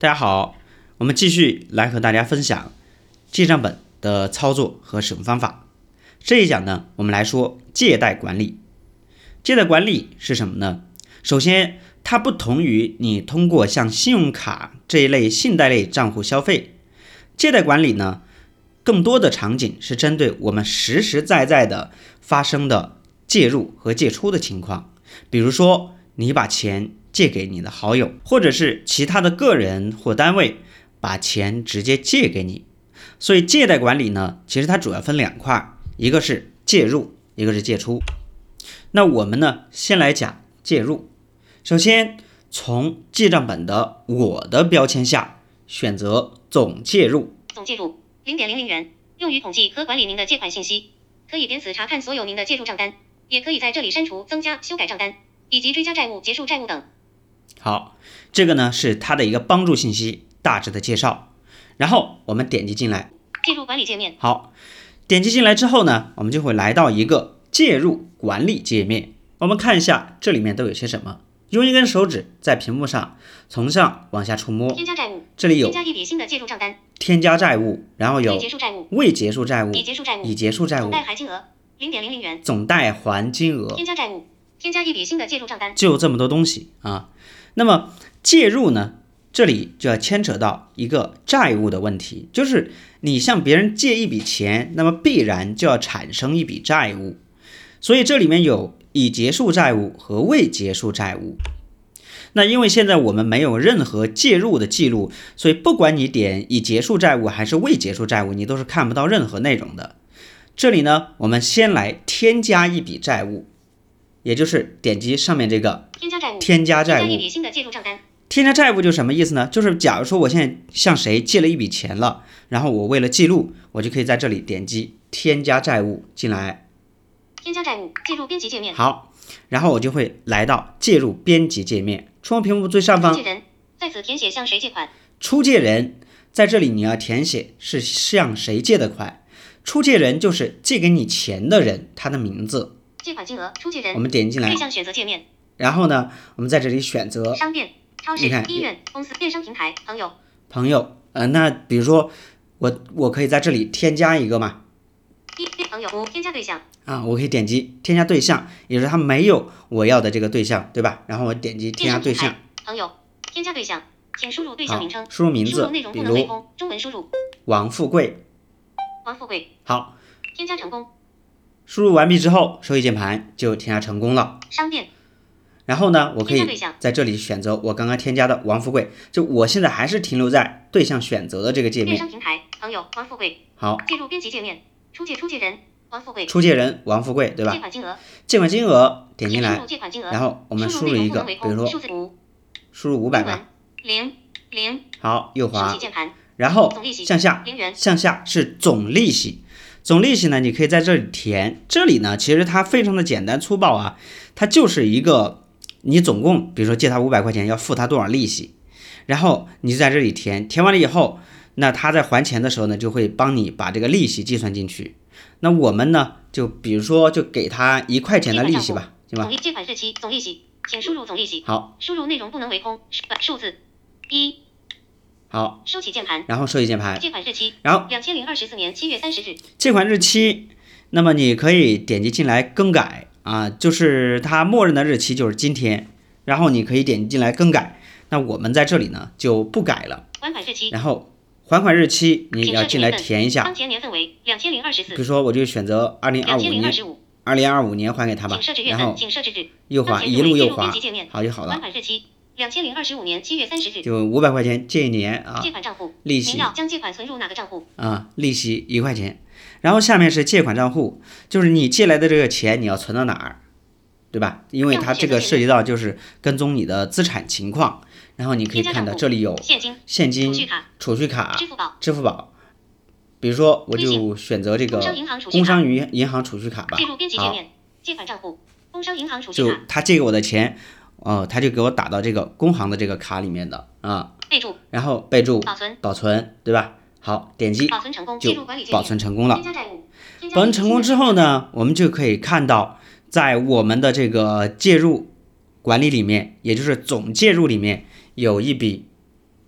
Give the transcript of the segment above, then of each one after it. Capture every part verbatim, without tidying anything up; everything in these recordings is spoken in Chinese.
大家好，我们继续来和大家分享记账本的操作和使用方法。这一讲呢，我们来说借贷管理。借贷管理是什么呢？首先，它不同于你通过像信用卡这一类信贷类账户消费。借贷管理呢，更多的场景是针对我们实实在在的发生的借入和借出的情况。比如说，你把钱借给你的好友，或者是其他的个人或单位把钱直接借给你。所以借贷管理呢，其实它主要分两块，一个是借入，一个是借出。那我们呢，先来讲借入。首先，从记账本的我的标签下选择总借入。 总借入 零点零零 元，用于统计和管理您的借款信息，可以点此查看所有您的借入账单，也可以在这里删除、增加、修改账单，以及追加债务、结束债务等。 好，这个呢是它的一个帮助信息大致的介绍。然后我们点击进来， 借入管理界面。 好，点击进来之后呢，我们就会来到一个借入管理界面。我们看一下这里面都有些什么。用一根手指在屏幕上从上往下触摸， 添加债务， 这里有添加一笔新的借入账单， 添加债务，然后有未结束债务， 未结束债务， 已结束债务， 已结束债务， 总贷还金额 零点零零 元， 总贷还金额， 添加债务，添加一笔新的借入账单， 就这么多东西啊。那么借入呢，这里就要牵扯到一个债务的问题，就是你向别人借一笔钱，那么必然就要产生一笔债务。所以这里面有已结束债务和未结束债务。那因为现在我们没有任何介入的记录，所以不管你点已结束债务还是未结束债务，你都是看不到任何内容的。这里呢，我们先来添加一笔债务，也就是点击上面这个添加债务， 添加债务， 添加一笔新的借入账单。 添加债务就什么意思呢？就是假如说我现在向谁借了一笔钱了，然后我为了记录，我就可以在这里点击添加债务进来。 添加债务，介入编辑界面。 好，然后我就会来到介入编辑界面，触摸屏幕最上方。 出借人在此填写向谁借款。 出借人在这里你要填写是向谁借的款，出借人就是借给你钱的人，他的名字。 借款金额，出借人。 我们点进来， 对象选择界面。 然后呢，我们在这里选择商店、超市、医院、公司、电商平台、朋友。 朋友，呃，那比如说我我可以在这里添加一个嘛。 一朋友五添加对象啊，我可以点击添加对象，也就是它没有我要的这个对象，对吧？然后我点击添加对象， 朋友添加对象，请输入对象名称， 输入名字， 输入内容不能为空，中文输入王富贵， 王富贵。 好， 添加成功。 输入完毕之后，手写键盘就添加成功了。 商店， 然后呢，我可以在这里选择我刚刚添加的王富贵，就我现在还是停留在对象选择的这个界面。 电商平台，朋友王富贵。 好， 介入编辑界面。出借出借人王富贵， 出借人王富贵，对吧？ 借款金额， 借款金额点进来， 然后我们输入一个，比如说数字五， 输入五百吧， 零零， 好，右滑， 键盘， 然后向下，向下是总利息，总利息呢，你可以在这里填，这里呢，其实它非常的简单粗暴啊，它就是一个你总共，比如说借他五百块钱，要付他多少利息，然后你就在这里填，填完了以后。那他在还钱的时候呢，就会帮你把这个利息计算进去。那我们呢，就比如说就给他一块钱的利息吧，行吧？ 总借款日期，总利息，请输入总利息。 好， 输入内容不能为空，数字一。 好， 收起键盘， 然后收起键盘。 借款日期， 然后两千零二十四年七月三十日。 借款日期，那么你可以点击进来更改啊，就是它默认的日期就是今天，然后你可以点击进来更改。那我们在这里呢就不改了。 还款日期， 然后。还款日期你要进来填一下， 当前年份为两千零二十四。 比如说我就选择二零二五年，二零二五年还给他吧。然后右滑一路右滑，好就好了。 还款日期两千零二十五年七月三十日。 就五百块钱借一年啊。 借款账户， 利息。 您要将借款存入哪个账户？ 啊，利息一块钱。然后下面是借款账户，就是你借来的这个钱你要存到哪儿，对吧？因为它这个涉及到就是跟踪你的资产情况。然后你可以看到这里有现金、 现金、 储蓄卡、 储蓄卡、 支付宝、 支付宝。比如说，我就选择这个工商银银行储蓄卡吧。 好，借款账户，工商银行储蓄卡。就他借给我的钱，哦，他就给我打到这个工行的这个卡里面的啊。 备注， 然后备注保存， 保存，对吧？好，点击保存成功， 就保存成功了。保存成功之后呢，我们就可以看到，在我们的这个介入管理里面，也就是总介入里面。有一笔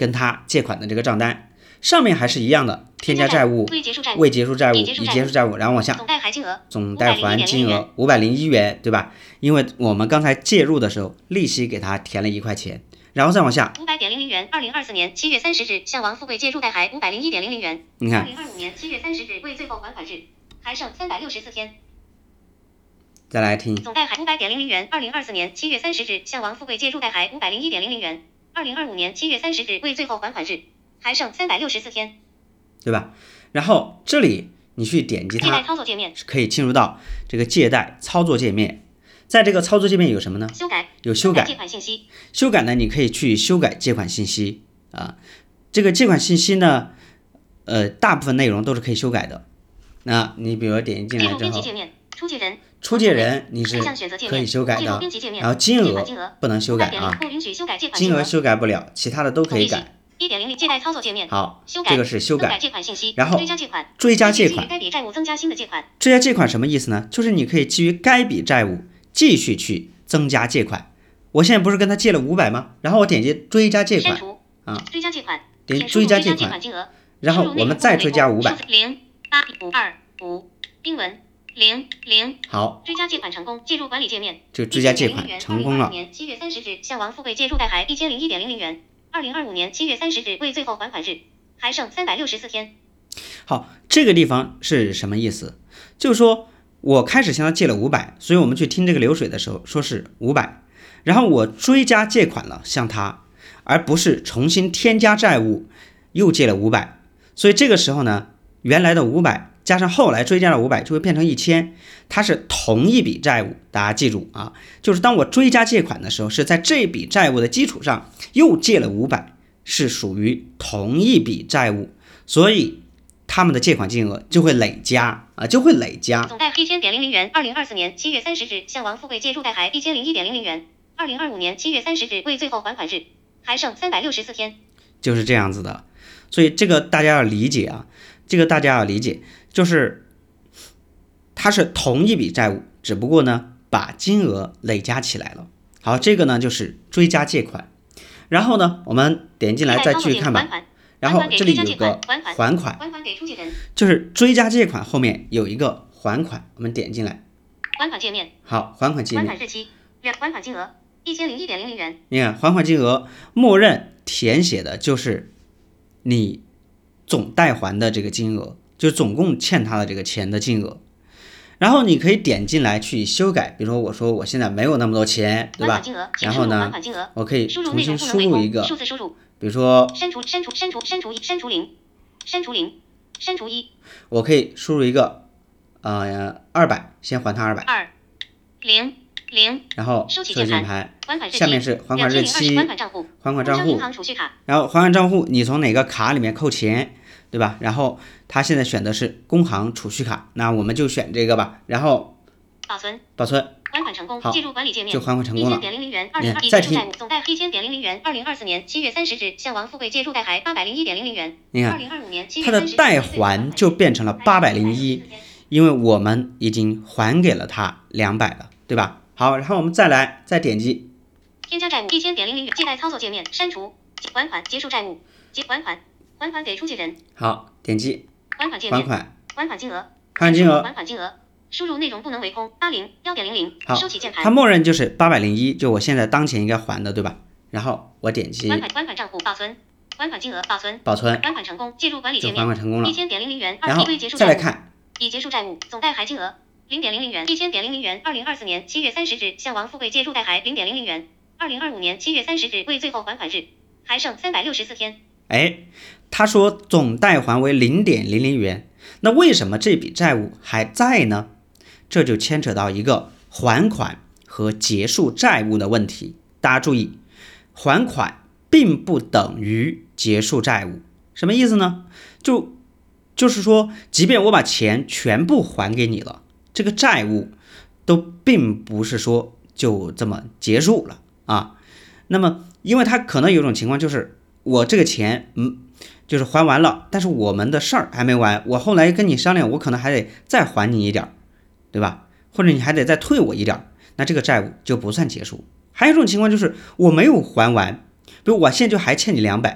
跟他借款的这个账单，上面还是一样的，添加债务、 未结束债务、 未结束债务、已已结束债务结束债务，然后往下总贷还金额、 总贷还金额五百零一元，对吧？因为我们刚才介入的时候，利息给他填了一块钱，然后再往下五百点零零元，二零二四年七月三十日向王富贵借入贷还五百零一点零零元。 你看， 二零二五年七月三十日为最后还款日，还剩三百六十四天。 再来听总贷还五百点零零元，二零二四年七月三十日向王富贵借入贷还五百零一点零零元。二零二五年七月三十日为最后还款日，还剩三百六十四天， 对吧？然后这里你去点击它， 借贷操作界面可以进入到这个借贷操作界面。在这个操作界面有什么呢？ 修改， 有修改借款信息。 修改呢，你可以去修改借款信息啊。这个借款信息呢，呃，大部分内容都是可以修改的。那你比如说点击进来之后， 出借人， 出借人你是可以修改的，然后金额不能修改啊，金额修改不了，其他的都可以改。 一点零借贷操作界面， 好，这个是修改借款信息， 然后追加借款， 追加借款， 该笔债务增加新的借款。 追加借款什么意思呢？就是你可以基于该笔债务继续去增加借款。我现在不是跟他借了五百吗？然后我点击追加借款啊， 追加借款， 点追加借款金额，然后我们再追加五百， 零八五二五，英文零零。 好， 追加借款成功，借入管理界面， 这追加借款成功了。 年七月三十日向王富贵借入贷还一千零一点零零元。二零二五年七月三十日为最后还款日，还剩三百六十四天。 好，这个地方是什么意思？就是说我开始向他借了五百，所以我们去听这个流水的时候说是五百，然后我追加借款了向他，而不是重新添加债务又借了五百，所以这个时候呢，原来的五百加上后来追加的五百就会变成一千，它是同一笔债务，大家记住啊，就是当我追加借款的时候，是在这笔债务的基础上又借了五百，是属于同一笔债务，所以他们的借款金额就会累加啊，就会累加。 总贷一千点零零元，二零二四年七月三十日向王富贵借入贷还一千零一点零零元，二零二五年七月三十日为最后还款日，还剩三百六十四天。 就是这样子的，所以这个大家要理解啊，这个大家要理解，就是它是同一笔债务，只不过呢把金额累加起来了。好，这个呢就是追加借款，然后呢我们点进来再继续看吧。然后这里有个还款，就是追加借款后面有一个还款，我们点进来。 还款界面。 好，还款界面。 还款日期，还款金额一千零一点零零元。 你看还款金额，默认填写的就是你总贷还的这个金额，就总共欠他的这个钱的金额。然后你可以点进来去修改，比如说我说我现在没有那么多钱，对吧？然后呢，我可以重新输入一个，比如说删除删除删除删除一删除零删除零删除一， 我可以输入一个呃二百，先还他二百。 二零零， 然后收起键盘， 下面是还款日期、 还款账户、 还款账户、 银行储蓄卡， 然后还款账户你从哪个卡里面扣钱，对吧？然后他现在选的是工行储蓄卡，那我们就选这个吧。然后保存， 保存， 还款成功， 好， 进入管理界面， 就还款成功了。 一千点零零元，二零二再听， 总贷一千点零零元，二零二四年七月三十日向王富贵借入贷还八百零一点零零元。 你看， 二零二五年七月他的贷还就变成了八百零一，因为我们已经还给了他两百了，对吧？好，然后我们再来，再点击添加债务一千点零零元，借贷操作界面，删除还款，结束债务，结还款，还款给出借人。 好，点击还款界面， 还款， 还款金额， 还款金额， 还款金额，输入内容不能为空，八零幺点零零， 好， 收起键盘。 它默认就是八百零一，就我现在当前应该还的，对吧？然后我点击还款还款账户保存，还款金额保存， 保存， 还款成功，进入管理界面， 还款成功了， 一千点零零元， 然后再来看已结束债务，总贷还金额。零点零零元，一千点零零元，二零二四年七月三十日向王富贵借入贷还零点零零元，二零二五年七月三十日为最后还款日，还剩三百六十四天。 哎，他说总贷还为零点零零元，那为什么这笔债务还在呢？这就牵扯到一个还款和结束债务的问题。大家注意，还款并不等于结束债务，什么意思呢？就就是说，即便我把钱全部还给你了，这个债务都并不是说就这么结束了啊。那么因为它可能有种情况就是我这个钱嗯就是还完了，但是我们的事儿还没完，我后来跟你商量，我可能还得再还你一点，对吧？或者你还得再退我一点，那这个债务就不算结束。还有一种情况就是我没有还完，比如我现在就还欠你两百，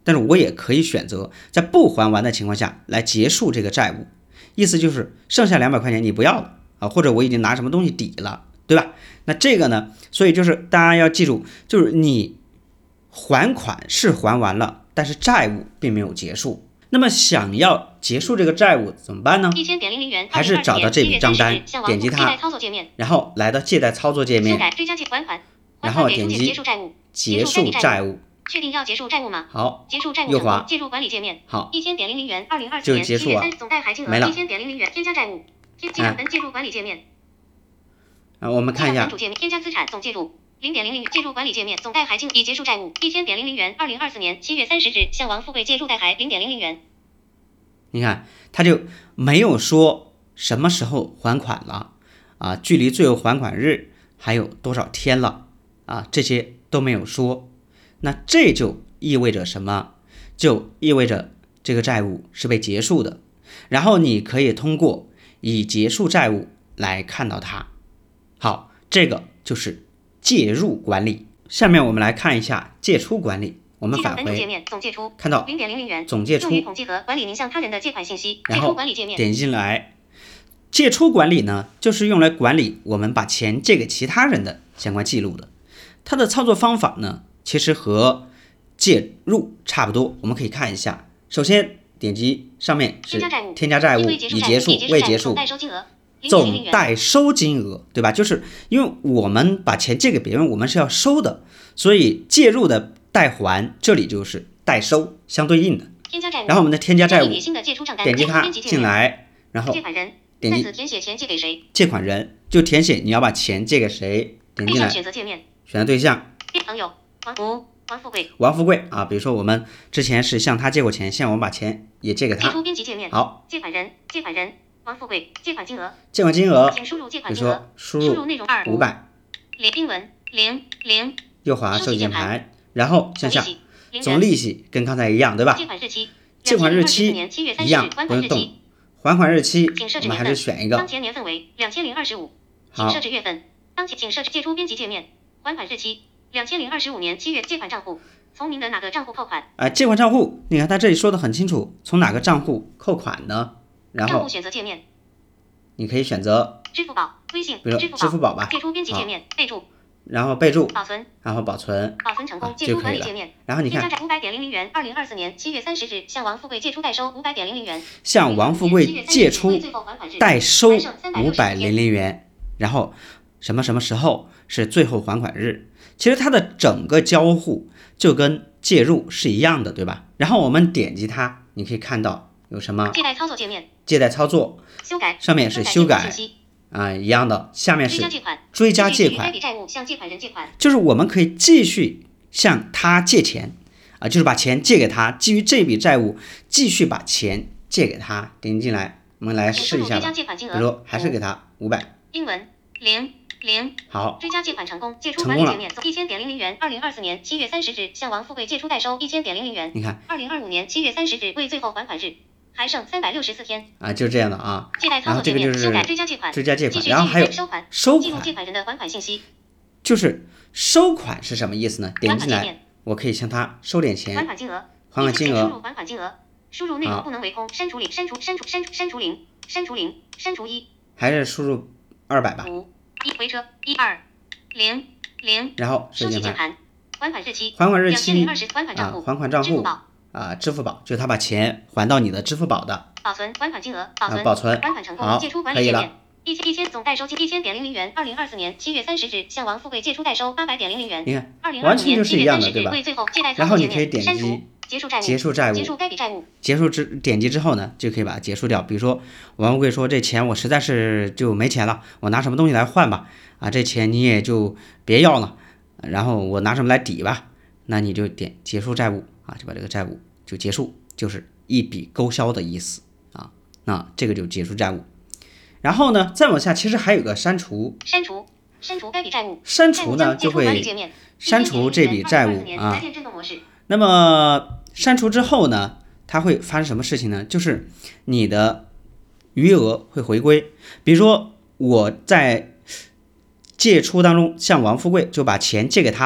但是我也可以选择在不还完的情况下来结束这个债务，意思就是剩下两百块钱你不要了啊，或者我已经拿什么东西抵了，对吧？那这个呢，所以就是大家要记住，就是你还款是还完了，但是债务并没有结束。那么想要结束这个债务怎么办呢？ 一千点零零元， 还是找到这笔账单，点击它，然后来到借贷操作界面，然后点击结束债务。 确定要结束债务吗？ 好， 结束债务右滑， 介入管理界面。 好， 一千点零零元，二零二四年七月三日总贷还金额一千点零零元，添加债务，添加本介入管理界面。 啊，我们看一下， 添加资产总介入零点零零，介入管理界面，总贷还金已结束债务一千点零零元，二零二四年七月三十日向王富贵借入贷还零点零零元。 你看，他就没有说什么时候还款了啊，距离最后还款日还有多少天了啊，这些都没有说。那这就意味着什么？就意味着这个债务是被结束的，然后你可以通过已结束债务来看到它。好，这个就是介入管理。下面我们来看一下借出管理。我们返回总借出， 看到零点零零元总借出， 统计和管理您向他人的借款信息。 然后管理界面点进来，借出管理呢，就是用来管理我们把钱借给其他人的相关记录的。它的操作方法呢，其实和介入差不多，我们可以看一下。首先点击上面是添加债务，已结束、未结束、总代收金额，对吧？就是因为我们把钱借给别人，我们是要收的，所以介入的代还这里就是代收相对应的。然后我们的添加债务，点击它进来，然后点击填写钱借给谁， 借款人就填写你要把钱借给谁，点进来选择界面， 选择对象， 朋友王福王富贵， 王富贵啊，比如说我们之前是向他借过钱，现在我们把钱也借给他。 借出编辑界面， 好， 借款人借款人王富贵，借款金额借款金额， 请输入借比款金额， 如说输入内容二五百， 零英文零零， 右滑手机键盘，然后向下，总利利息跟刚才一样，对吧？ 借款日期借款日期一样不用动，还款日期我们还是选一个， 当前年份为两千零二十五，请设置月份，当前请设置借出编辑界面，还款日期两千零二十五年七月，借款账户从您的哪个账户扣款？ 啊，借款账户，你看他这里说的很清楚，从哪个账户扣款呢？然后账户选择界面， 你可以选择支付宝、微信， 比如说支付宝吧， 借出编辑界面，备注， 然后备注， 保存， 然后保存， 保存成功，借就可以了。然后你看， 五百点零零元，二零二四年七月三十日向王富贵借出代收五百点零零元， 向王富贵借出代收五百零零元，然后什么什么时候是最后还款日？其实它的整个交互就跟介入是一样的，对吧？然后我们点击它，你可以看到有什么借贷操作界面， 借贷操作， 修改， 上面是修改啊、呃、一样的，下面是追加借款，就是我们可以继续向他借钱啊、呃，就是把钱借给他，基于这笔债务继续把钱借给他，点进来，我们来试一下吧。比如说还是给他五百， 英文零。零好， 追加借款成功，借出管理界面，一千点零零元，二零二四年七月三十日向王富贵借出代收一千点零零元。 你看， 二零二五年七月三十日为最后还款日，还剩三百六十四天啊，就是这样的啊。 借贷操作界面，修改追加借款， 追加借款，然后还有收款， 收记录借款人的还款信息。 就是收款是什么意思呢？点进来，我可以向他收点钱。 还款金额， 还款金额， 输入还款金额，输入内容不能为空，删除零，删除删除删除删除零，删除零，删除一， 还是输入二百吧。 五一回车一二。零零， 然后收起键盘，还款日期， 还款日期还款账户， 啊，还款账户啊，支付宝，就是他把钱还到你的支付宝的。 保存还款金额，保存， 啊、保存， 还款成功， 好， 借出管理界面，一千一千总代收金一千点零零元，二零二四年七月三十日向王富贵借出代收八百点零零元。 你看，完全就是一样的，对吧？然后你可以点击结束债务， 结束债务， 结束该笔债务， 结束之点击之后呢，就可以把它结束掉。比如说王富贵说这钱我实在是就没钱了，我拿什么东西来换吧？啊，这钱你也就别要了，然后我拿什么来抵吧？那你就点结束债务啊，就把这个债务就结束，就是一笔勾销的意思啊。那这个就结束债务。然后呢，再往下其实还有个删除， 删除删除该笔债务， 删除呢就会删除这笔债务啊。那么删除之后呢，它会发生什么事情呢？就是你的余额会回归。比如说我在借出当中向王富贵就把钱借给他了，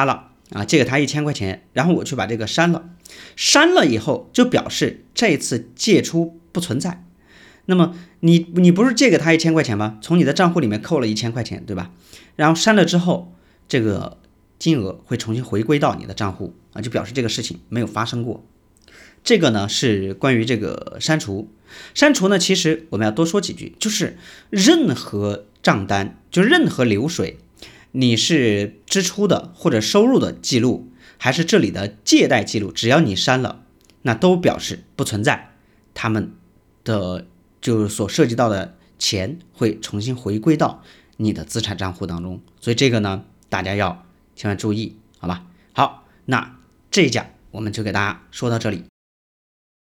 啊，借给他一千块钱，然后我去把这个删了，删了以后就表示这次借出不存在。那么你你不是借给他一千块钱吗？从你的账户里面扣了一千块钱，对吧？然后删了之后，这个金额会重新回归到你的账户啊，就表示这个事情没有发生过。这个呢是关于这个删除。删除呢，其实我们要多说几句，就是任何账单，就任何流水，你是支出的或者收入的记录，还是这里的借贷记录，只要你删了，那都表示不存在，他们的就是所涉及到的钱会重新回归到你的资产账户当中。所以这个呢，大家要千万注意，好吧？好，那这一讲我们就给大家说到这里。